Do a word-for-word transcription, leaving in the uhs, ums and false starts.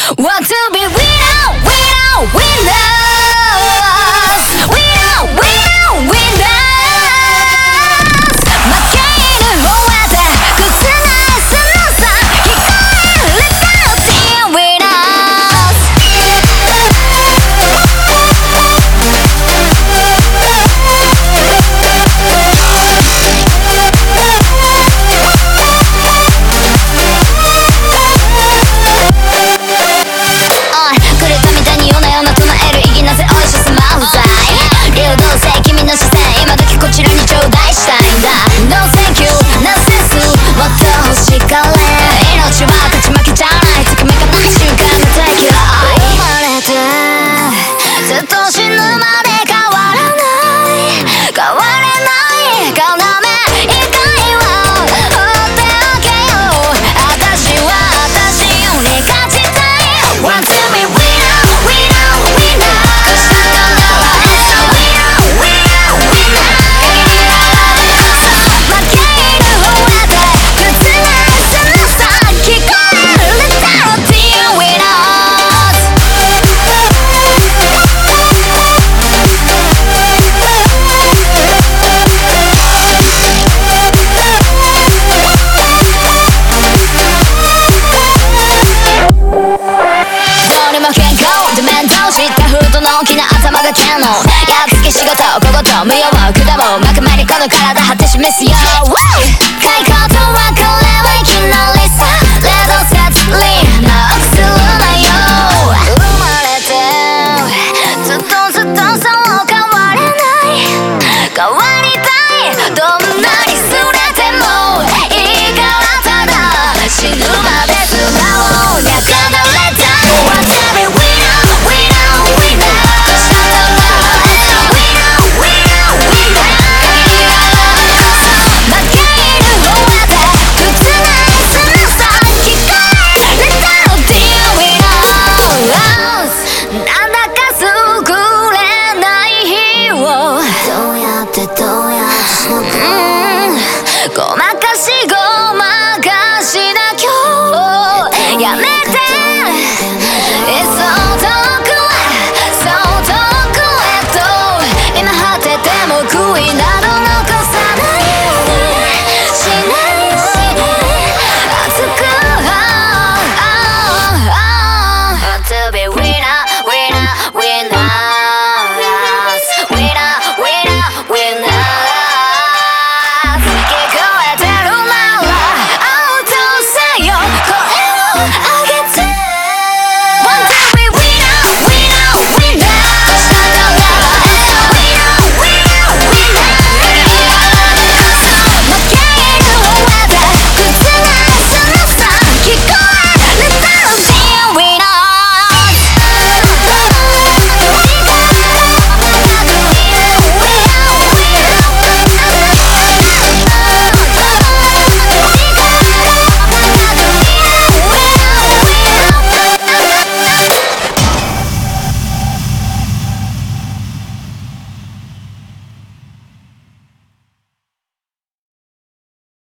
Want to be winner, winner, winners. Winner, winner, winners. 負ける方へて崩ないその差聞こえるダウティー winners。 おい狂ったみたいに夜な夜な唱える意義なぜおいしさま不在流動性君の視線今時こちらに頂戴したいんだ No thank you なせすもっと欲しかれ命は勝ち負けじゃないときめかない瞬間の提供生まれてずっと死ぬまで変わらない変われない要以外は放っておけよ私は私より勝ちたい Want to be winner, winner, winner 勝ちたかなら winner, winner, winner 限りならでさ負ける方へて崩ないその差聞こえるダウティー winners。 どれも健康で面倒したフードの大きな頭がキャノンやっつけ仕事小言無用を果もうまくまりこの体張って示すよ